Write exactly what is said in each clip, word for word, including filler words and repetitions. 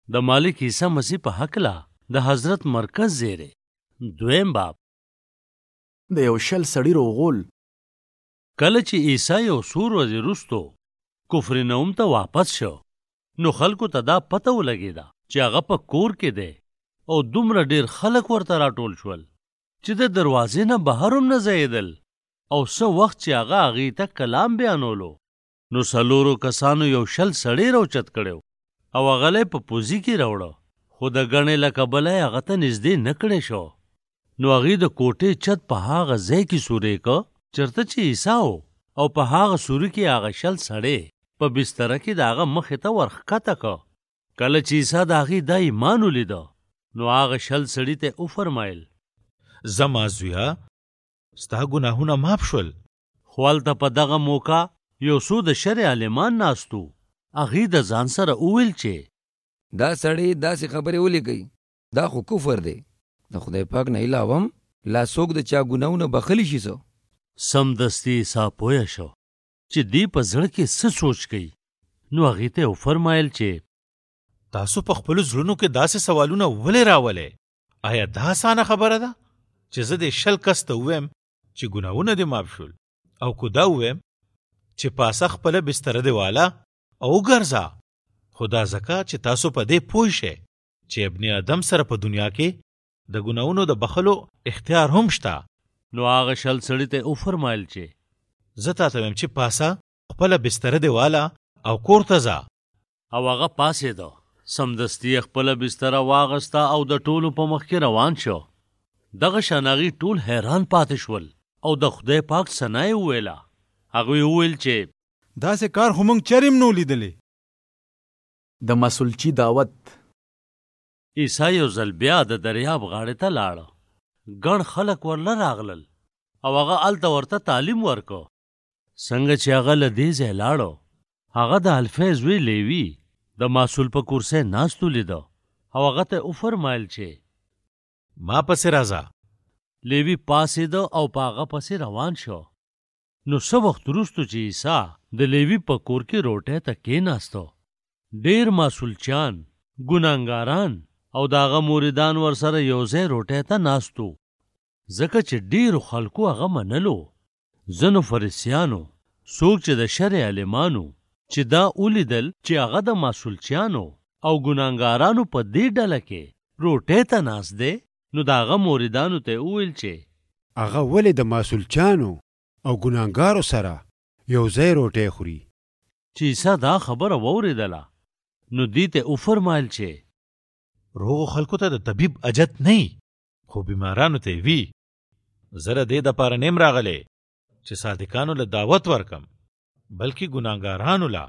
د مالک عیسی مسیح په هکله د حضرت مرکز زیری. دویم باب. د یو شل سړي روغول. کله چې عیسی یو څو ورځې وروستو کفرنحوم ته واپس شو، نو خلکو ته دا پته ولګېده چې هغه په کور کې دی، او دومره ډېر خلک ورته راټول شول چې د دروازې نه بهر هم نه ځایېدل. او څه وخت چې هغه هغې ته کلام بیانولو، نو څلورو کسانو یو شل سړی راوچت کړی او هغه لی په پوزي کې راوړه، خو د ګڼې له کبله یې هغه ته نږدې نه کړی شو. نو هغې د کوټې چت په هغه ځای کې سوری که چېرته چې عیسی و، او په هغه سوري کې هغه شل سړی په بستره کې د هغه مخې ته ورښکته که. کله چې عیسی د هغې دا ایمان ولیده، نو هغه شل سړي ته وفرمایل، زما زویه، ستا ګناهونه ماف شول. خو هلته په دغه موقع یو څو د شرع عالمان ناستو. هغې د ځان سره وویل چې دا سړی داسې خبرې ولیکئ، دا خو کفر دی. د خدای پاک نه علاوه هم لا څوک د چا ګناهونه بخلی شي. څه سمدستي عیسی پوه شو چې دی په زړه کې څه سوچ کوي. نو هغې ته وفرمایل چې تاسو په خپلو زړونو کې داسې سوالونه ولې راولئ؟ آیا دا اسانه خبره ده چې زه د شل کس ته ووایم چې ګناهونه دې ماف شول، او که دا ووایم چې پاسه خپله بستره دې واله او وګرځه؟ خو دا ځکه چې تاسو په دې پوه شئ چې ابن آدم سره په دنیا کې د ګناهونو د بخلو اختیار هم شته. نو هغه شل سړي ته وفرمایل چې زه تاته وایم چې پاسه خپله بستره دې واله او کور ته ځه. او هغه پاسېده، سمدستي یې خپله بستره واغسته او د ټولو په مخ کې روان شو. دغه شان هغې ټول حیران پاتې شول او د خدای پاک ثنا یې وویله. هغوی وویل چې داسې کار خو موږ چرې هم نو لیدلی. د مسلچي دعوت. عیسی یو ځل بیا د دریاب غاړې ته لاړه. ګڼ خلک ورله راغلل او هغه هلته ورته تعلیم ورکو. څنګه چې هغه له دې ځای لاړو، هغه د الفی زوی لیوي د مسول په کرسۍ ناست ولیده او هغه ته وفرمایل چې ما پسې راځه. لیوي پاسېده او په هغه پسې روان شو. نو څه وخت وروستو چې عیسی د لیوي په کور کې روټۍ ته کېناستو، ډېر مسولچیان، ګناهګاران او د هغه موریدان ورسره یو ځای روټۍ ته ناستو، ځکه چې ډېرو خلکو هغه منلو. ځینو فریسیانو، څوک چې د شرع عالمانو، چې دا ولیدل چې هغه د مسولچیانو او ګناهګارانو په دې ډله کې روټۍ ته ناست دی، نو د هغه موریدانو ته وویل چې هغه ولې د مسولچیانو او ګناهګارو سره یو ځای روټۍ خوري؟ چې عیسی دا خبره واورېدله، نو دې ته وفرمایل چې روغو خلکو ته د طبیب اجت نه، خو بیمارانو ته وي. زه د دې دپاره نیم راغلی چې صادقانو له دعوت ورکم، بلکې ګناهګارانو له.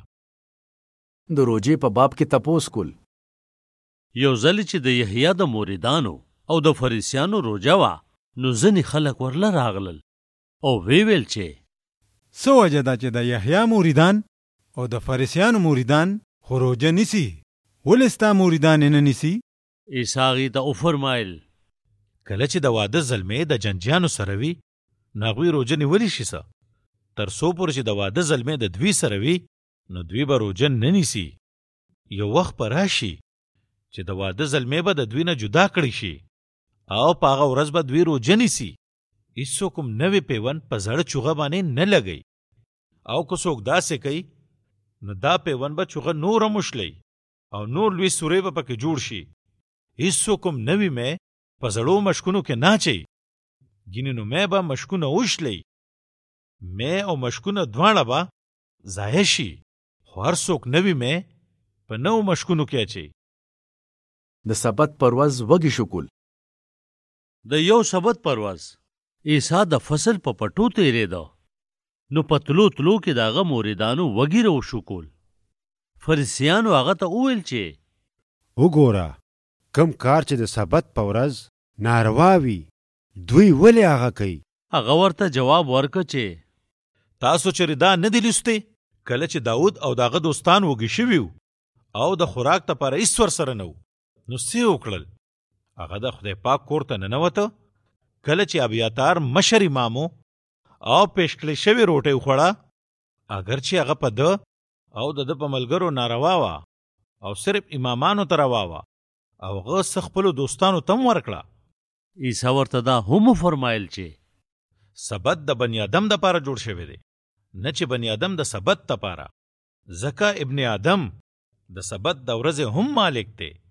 د روژې په باب کې تپوس کول. یو ځل چې د یحیی د موریدانو او د فریسیانو روژه وه، نو ځینې خلک ورله راغلل او وی ویل چې څه وجه ده چې د یحیی موریدان او د فریسیانو موریدان خو روژه نیسي، ولې ستا موریدان یې نه نیسي؟ عیسی هغې ته وفرمایل کله چې د واده زلمې د جنجیانو سره وي، نو هغوی روژه نیولی شي څه؟ تر څو پورې چې د واده زلمې د دوی سره وي، نو دوی به روژه نه نیسي. یو وخت به راشي چې د واده زلمې به د دوی نه جدا کړی شي، او په هغه ورځ به دوی روژه نیسي. هېڅوک هم نوی پیوند په زړه چوغه باندې نه لګوي، او که څوک داسې کوي، نو دا پیوند به چوغه نور هم وشلی او نور لوی سوری به پکې جوړ شي. هېڅوک هم نوی مې په زړو مشکونو کې نه اچوي، ګینې نو مې به مشکونه وشلی، مې او مشکونه دواړه به ضایع شي. خو هر څوک نوی مې په نوو مشکونو کې اچوي. د سبت پر ورځ وږي شکول. د یو سبت پر ورځ عیسی د فصل په پټو تېرېده، نو په تلو تلو کې د هغه موریدانو وږي راوشکول. فریسیانو هغه ته وویل چې وګوره، کم کار چې د سبت په ورځ ناروا وي، دوی ولې هغه کوي؟ هغه ورته جواب ورکړ چې تاسو چېرې دا نه دي لوستی کله چې داود او د هغه دوستان وږي شوي وو او د خوراک دپاره هېڅ ورسره نه وو، نو څه یې وکړل؟ هغه د خدای پاک کور ته ننوته، کله چې ابیاتار مشر امام او پیش کړې شوې روټۍ وخوړه، اگر چې هغه په ده او د ده په ملګرو ناروا وه، او صرف امامانو ته رواوه او هغه څه خپلو دوستانو تم ورکړه. عیسی ورته دا هم فرمایل چې سبت د بنی آدم دپاره جوړ شوی دی، نه چې بنی آدم د سبت دپاره. ځکه ابن آدم د سبت د ورځې هم مالک دی.